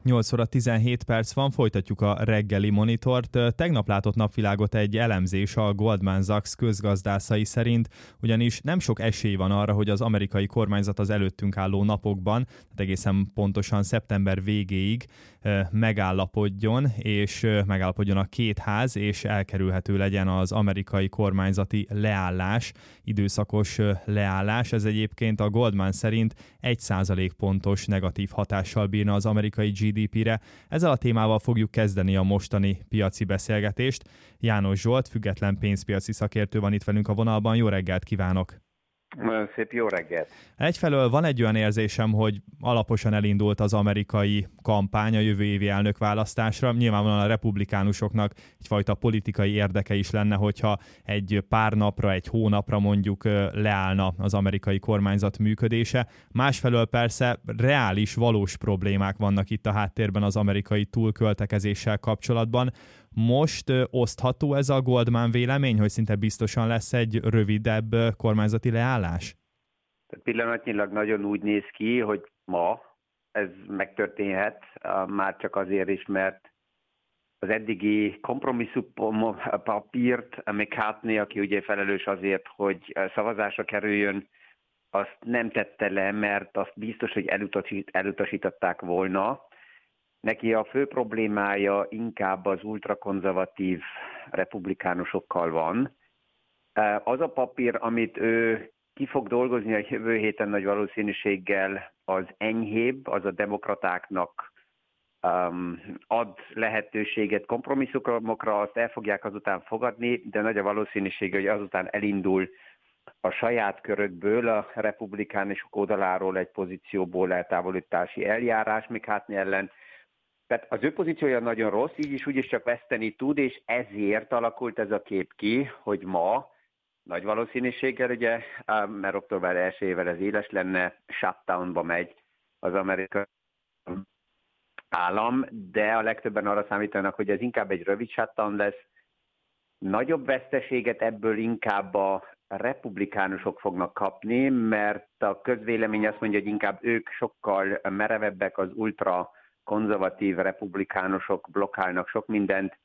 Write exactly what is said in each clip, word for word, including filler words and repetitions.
nyolc óra tizenhét perc van, folytatjuk a reggeli monitort. Tegnap látott napvilágot egy elemzés a Goldman Sachs közgazdászai szerint, ugyanis nem sok esély van arra, hogy az amerikai kormányzat az előttünk álló napokban, tehát egészen pontosan szeptember végéig megállapodjon, és megállapodjon a két ház, és elkerülhető legyen az amerikai kormányzati leállás, időszakos leállás. Ez egyébként a Goldman szerint egy százalékpontos negatív hatással bírna az amerikai gé dé pére. Ezzel a témával fogjuk kezdeni a mostani piaci beszélgetést. János Zsolt, független pénzpiaci szakértő van itt velünk a vonalban. Jó reggelt kívánok! Nagyon szép jó reggelt! Egyfelől van egy olyan érzésem, hogy alaposan elindult az amerikai kampány a jövő évi elnökválasztásra. Nyilvánvalóan a republikánusoknak egyfajta politikai érdeke is lenne, hogyha egy pár napra, egy hónapra mondjuk leállna az amerikai kormányzat működése. Másfelől persze reális, valós problémák vannak itt a háttérben az amerikai túlköltekezéssel kapcsolatban. Most osztható ez a Goldman vélemény, hogy szinte biztosan lesz egy rövidebb kormányzati leállás? Pillanatnyilag nagyon úgy néz ki, hogy ma ez megtörténhet, már csak azért is, mert az eddigi kompromisszum-papírt McCartney, aki ugye felelős azért, hogy szavazásra kerüljön, azt nem tette le, mert azt biztos, hogy elutasít, elutasították volna. Neki a fő problémája inkább az ultrakonzervatív republikánusokkal van. Az a papír, amit ő ki fog dolgozni a jövő héten nagy valószínűséggel, az enyhébb, az a demokratáknak um, ad lehetőséget kompromisszumokra, azt el fogják azután fogadni, de nagy a valószínűség, hogy azután elindul a saját körökből, a republikánusok oldaláról egy pozícióból eltávolítási eljárás McCartney ellen. Tehát az ő pozíciója nagyon rossz, így is úgyis csak veszteni tud, és ezért alakult ez a kép ki, hogy ma nagy valószínűséggel, ugye, mert október elsejével ez éles lenne, shutdownba megy az amerikai állam, de a legtöbben arra számítanak, hogy ez inkább egy rövid shutdown lesz. Nagyobb veszteséget ebből inkább a republikánusok fognak kapni, mert a közvélemény azt mondja, hogy inkább ők sokkal merevebbek, az ultra konzervatív republikánusok blokkálnak sok mindent.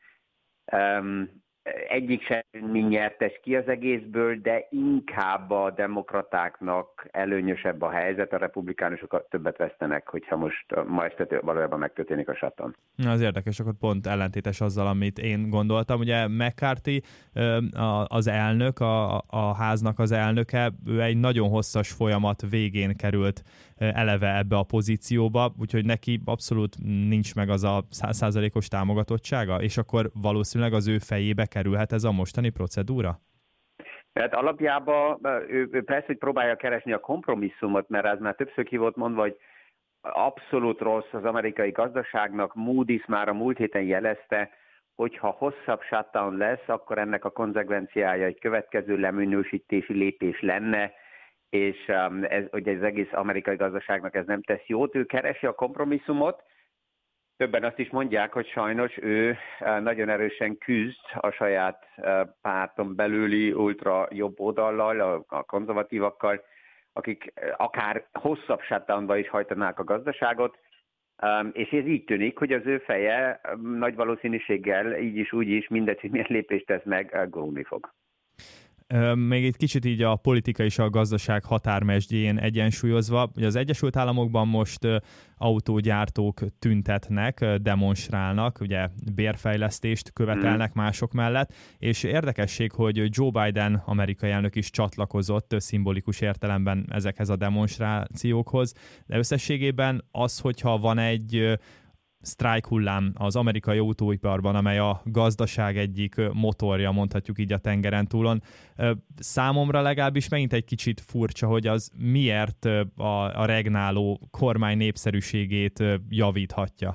Um, egyik sem nyertes ki az egészből, de inkább a demokratáknak előnyösebb a helyzet, a republikánusok többet vesztenek, hogyha most ma este valójában megtörténik a shutdown. Az érdekes, akkor pont ellentétes azzal, amit én gondoltam. Ugye McCarthy, az elnök, a, a háznak az elnöke, ő egy nagyon hosszas folyamat végén került eleve ebbe a pozícióba, úgyhogy neki abszolút nincs meg az a száz százalékos támogatottsága, és akkor valószínűleg az ő fejébe kerülhet ez a mostani procedúra? Tehát alapjában ő, ő persze, hogy próbálja keresni a kompromisszumot, mert ez már többször ki volt mondva, hogy abszolút rossz az amerikai gazdaságnak. Moody's már a múlt héten jelezte, hogy ha hosszabb shutdown lesz, akkor ennek a konzekvenciája egy következő leminősítési lépés lenne, és ez, hogy az egész amerikai gazdaságnak ez nem tesz jót. Ő keresi a kompromisszumot. Többen azt is mondják, hogy sajnos ő nagyon erősen küzd a saját párton belüli ultra jobb oldallal, a konzervatívakkal, akik akár hosszabb shutdownba is hajtanák a gazdaságot, és ez így tűnik, hogy az ő feje nagy valószínűséggel így is úgy is, mindegy, hogy milyen lépést tesz meg, gurulni fog. Még egy kicsit így a politika és a gazdaság határmesdjén egyensúlyozva, hogy az Egyesült Államokban most autógyártók tüntetnek, demonstrálnak, ugye bérfejlesztést követelnek mások mellett, és érdekesség, hogy Joe Biden amerikai elnök is csatlakozott szimbolikus értelemben ezekhez a demonstrációkhoz, de összességében az, hogyha van egy sztrájk hullám az amerikai autóiparban, amely a gazdaság egyik motorja, mondhatjuk így a tengeren túlon. Számomra legalábbis megint egy kicsit furcsa, hogy az miért a, a regnáló kormány népszerűségét javíthatja.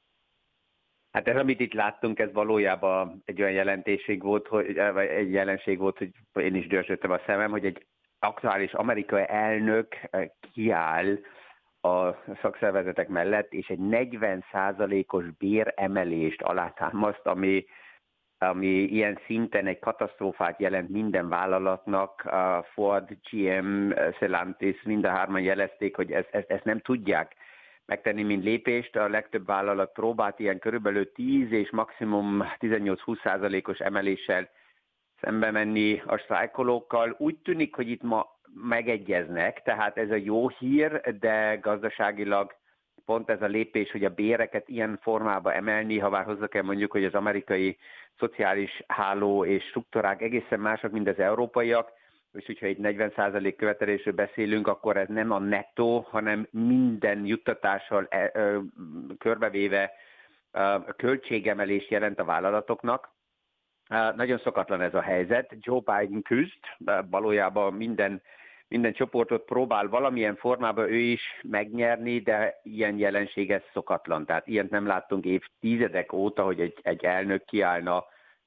Hát ez, amit itt láttunk, ez valójában egy olyan jelentéség volt, hogy, vagy egy jelenség volt, hogy én is dörzsödtem a szemem, hogy egy aktuális amerikai elnök kiáll a szakszervezetek mellett, és egy negyven százalékos béremelést alátámaszt, ami, ami ilyen szinten egy katasztrófát jelent minden vállalatnak. A Ford, gé em, Stellantis, mind a hárman jelezték, hogy ezt, ezt, ezt nem tudják megtenni, mint lépést. A legtöbb vállalat próbált ilyen körülbelül tíz és maximum tizennyolc-húsz százalékos emeléssel szembe menni a sztrájkolókkal. Úgy tűnik, hogy itt ma megegyeznek, tehát ez a jó hír, de gazdaságilag pont ez a lépés, hogy a béreket ilyen formába emelni, ha bár hozzá kell mondjuk, hogy az amerikai szociális háló és struktúrák egészen mások, mint az európaiak, és hogyha itt negyven százalék követelésről beszélünk, akkor ez nem a nettó, hanem minden juttatással e, ö, körbevéve ö, költségemelés jelent a vállalatoknak. Uh, nagyon szokatlan ez a helyzet. Joe Biden küzd, valójában minden, minden csoportot próbál valamilyen formában ő is megnyerni, de ilyen jelenség ez szokatlan. Tehát ilyent nem láttunk évtizedek óta, hogy egy, egy elnök kiállna,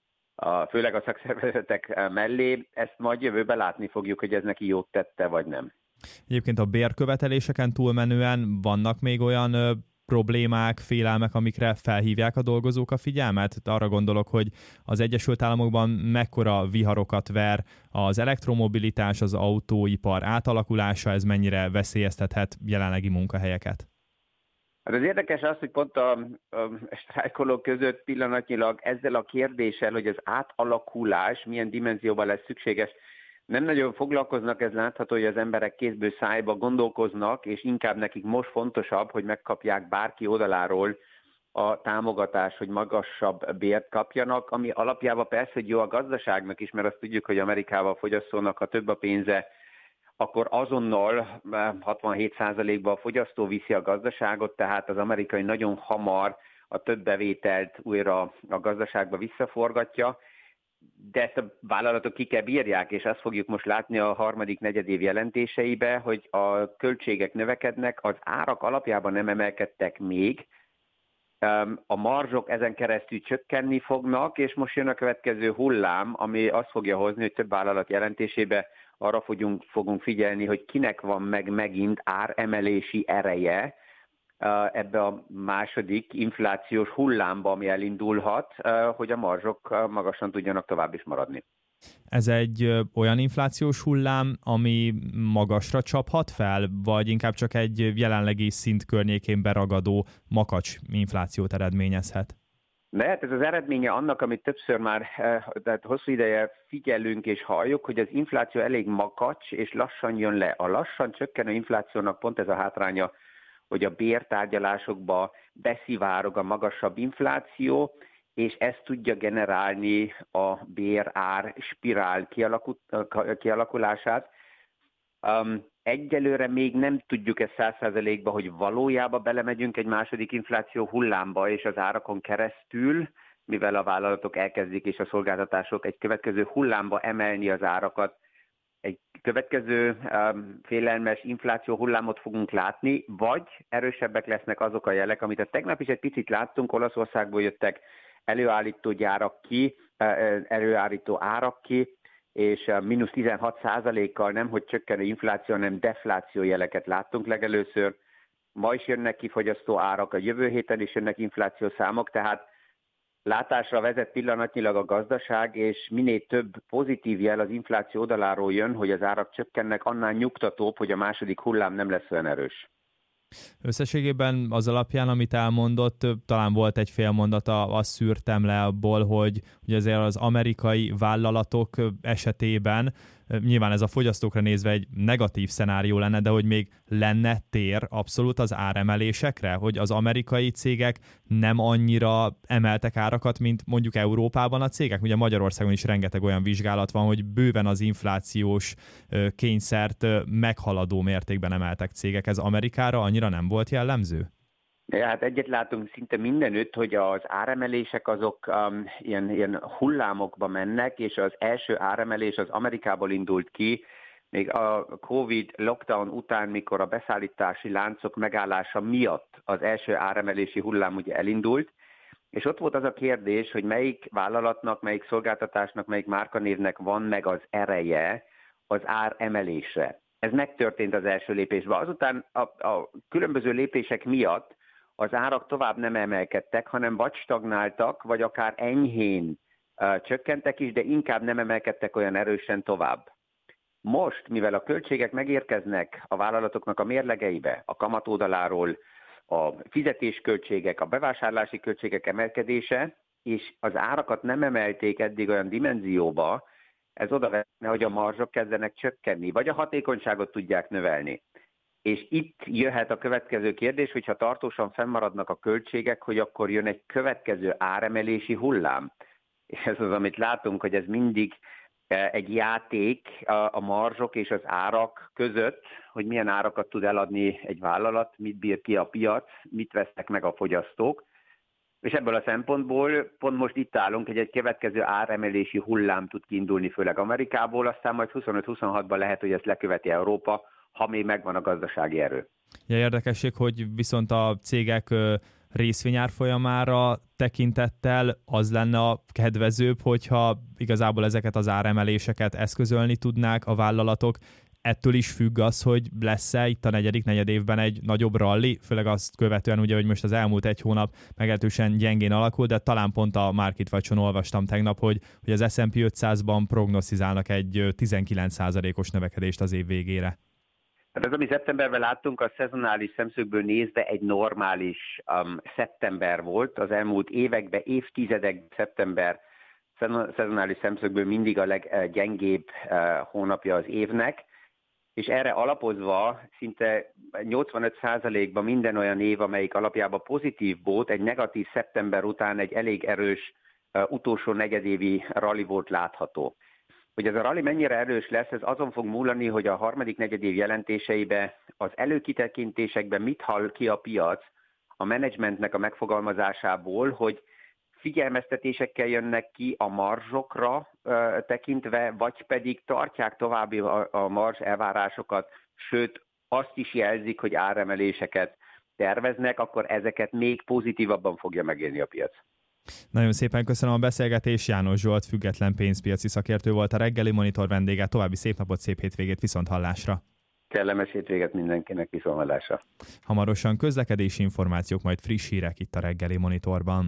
a, főleg a szakszervezetek mellé. Ezt majd jövőben látni fogjuk, hogy ez neki jót tette, vagy nem. Egyébként a bérköveteléseken túlmenően vannak még olyan ö, problémák, félelmek, amikre felhívják a dolgozók a figyelmet? Arra gondolok, hogy az Egyesült Államokban mekkora viharokat ver az elektromobilitás, az autóipar átalakulása, ez mennyire veszélyeztethet jelenlegi munkahelyeket? Hát az érdekes az, hogy pont a, a sztrájkolók között pillanatnyilag ezzel a kérdéssel, hogy az átalakulás milyen dimenzióban lesz szükséges, nem nagyon foglalkoznak, ez látható, hogy az emberek kézből szájba gondolkoznak, és inkább nekik most fontosabb, hogy megkapják bárki oldaláról a támogatás, hogy magasabb bért kapjanak, ami alapjában persze, hogy jó a gazdaságnak is, mert azt tudjuk, hogy Amerikában a fogyasztónak, ha több a pénze, akkor azonnal hatvanhét százalékban a fogyasztó viszi a gazdaságot, tehát az amerikai nagyon hamar a több bevételt újra a gazdaságba visszaforgatja, de ezt a vállalatok ki kell bírják, és azt fogjuk most látni a harmadik negyedév jelentéseibe, hogy a költségek növekednek, az árak alapjában nem emelkedtek még, a marzsok ezen keresztül csökkenni fognak, és most jön a következő hullám, ami azt fogja hozni, hogy több vállalat jelentésébe arra fogunk, fogunk figyelni, hogy kinek van meg megint áremelési ereje ebbe a második inflációs hullámba, ami elindulhat, hogy a marzsok magasan tudjanak tovább is maradni. Ez egy olyan inflációs hullám, ami magasra csaphat fel, vagy inkább csak egy jelenlegi szint környékén beragadó makacs inflációt eredményezhet? Lehet, ez az eredménye annak, amit többször már tehát hosszú ideje figyelünk és halljuk, hogy az infláció elég makacs és lassan jön le. A lassan csökkenő inflációnak pont ez a hátránya, hogy a bértárgyalásokba beszivárog a magasabb infláció, és ez tudja generálni a bérár spirál kialakulását. Um, egyelőre még nem tudjuk ezt száz százalékban, hogy valójában belemegyünk egy második infláció hullámba, és az árakon keresztül, mivel a vállalatok elkezdik és a szolgáltatások egy következő hullámba emelni az árakat, egy következő um, félelmes infláció hullámot fogunk látni, vagy erősebbek lesznek azok a jelek, amit a tegnap is egy picit láttunk, Olaszországból jöttek előállító gyárak ki, előállító árak ki, és mínusz tizenhat százalékkal nem, hogy csökkenő infláció, hanem defláció jeleket láttunk legelőször. Ma is jönnek ki fogyasztó árak, a jövő héten is jönnek infláció számok, tehát látásra vezet pillanatnyilag a gazdaság, és minél több pozitív jel az infláció oldaláról jön, hogy az árak csökkennek, annál nyugtatóbb, hogy a második hullám nem lesz olyan erős. Összességében az alapján, amit elmondott, talán volt egy fél mondata, azt szűrtem le abból, hogy, hogy azért az amerikai vállalatok esetében nyilván ez a fogyasztókra nézve egy negatív szenárió lenne, de hogy még lenne tér abszolút az áremelésekre, hogy az amerikai cégek nem annyira emeltek árakat, mint mondjuk Európában a cégek. Ugye Magyarországon is rengeteg olyan vizsgálat van, hogy bőven az inflációs kényszert meghaladó mértékben emeltek cégek. Ez Amerikára annyira nem volt jellemző? Ja, hát egyet látunk szinte mindenütt, hogy az áremelések azok um, ilyen, ilyen hullámokba mennek, és az első áremelés az Amerikából indult ki, még a Covid lockdown után, mikor a beszállítási láncok megállása miatt az első áremelési hullám ugye elindult, és ott volt az a kérdés, hogy melyik vállalatnak, melyik szolgáltatásnak, melyik márkanévnek van meg az ereje az áremelésre. Ez megtörtént az első lépésben. Azután a, a különböző lépések miatt az árak tovább nem emelkedtek, hanem vagy stagnáltak, vagy akár enyhén uh, csökkentek is, de inkább nem emelkedtek olyan erősen tovább. Most, mivel a költségek megérkeznek a vállalatoknak a mérlegeibe, a kamat oldaláról, a fizetésköltségek, a bevásárlási költségek emelkedése, és az árakat nem emelték eddig olyan dimenzióba, ez oda vezenne, hogy a marzsok kezdenek csökkenni, vagy a hatékonyságot tudják növelni. És itt jöhet a következő kérdés, hogyha tartósan fennmaradnak a költségek, hogy akkor jön egy következő áremelési hullám. És ez az, amit látunk, hogy ez mindig egy játék a marzsok és az árak között, hogy milyen árakat tud eladni egy vállalat, mit bír ki a piac, mit vesznek meg a fogyasztók. És ebből a szempontból pont most itt állunk, hogy egy következő áremelési hullám tud kiindulni, főleg Amerikából, aztán majd huszonöt-huszonhatban lehet, hogy ezt leköveti Európa, ha még megvan a gazdasági erő. Ja, érdekesség, hogy viszont a cégek részvényárfolyamára tekintettel az lenne a kedvezőbb, hogyha igazából ezeket az áremeléseket eszközölni tudnák a vállalatok. Ettől is függ az, hogy lesz-e itt a negyedik negyedévben egy nagyobb ralli, főleg azt követően, ugye, hogy most az elmúlt egy hónap meglehetősen gyengén alakult, de talán pont a Market Watch-on olvastam tegnap, hogy, hogy az es and pé ötszázban prognosztizálnak egy tizenkilenc százalékos növekedést az év végére. Hát ez, ami szeptemberben láttunk, a szezonális szemszögből nézve egy normális um, szeptember volt. Az elmúlt években, évtizedekben szeptember szezonális szemszögből mindig a leggyengébb uh, hónapja az évnek, és erre alapozva szinte nyolcvanöt százalékban minden olyan év, amelyik alapjában pozitív volt, egy negatív szeptember után egy elég erős uh, utolsó negyedévi rally volt látható. Hogy ez a rally mennyire erős lesz, ez azon fog múlani, hogy a harmadik negyedév jelentéseibe, az előkitekintésekben mit hall ki a piac a menedzsmentnek a megfogalmazásából, hogy figyelmeztetésekkel jönnek ki a marzsokra uh, tekintve, vagy pedig tartják további a, a marzs elvárásokat, sőt azt is jelzik, hogy áremeléseket terveznek, akkor ezeket még pozitívabban fogja megélni a piac. Nagyon szépen köszönöm a beszélgetést. János Zsolt, független pénzpiaci szakértő volt a Reggeli Monitor vendége. További szép napot, szép hétvégét, viszonthallásra. Kellemes hétvéget mindenkinek, viszonthallásra. Hamarosan közlekedési információk, majd friss hírek itt a Reggeli Monitorban.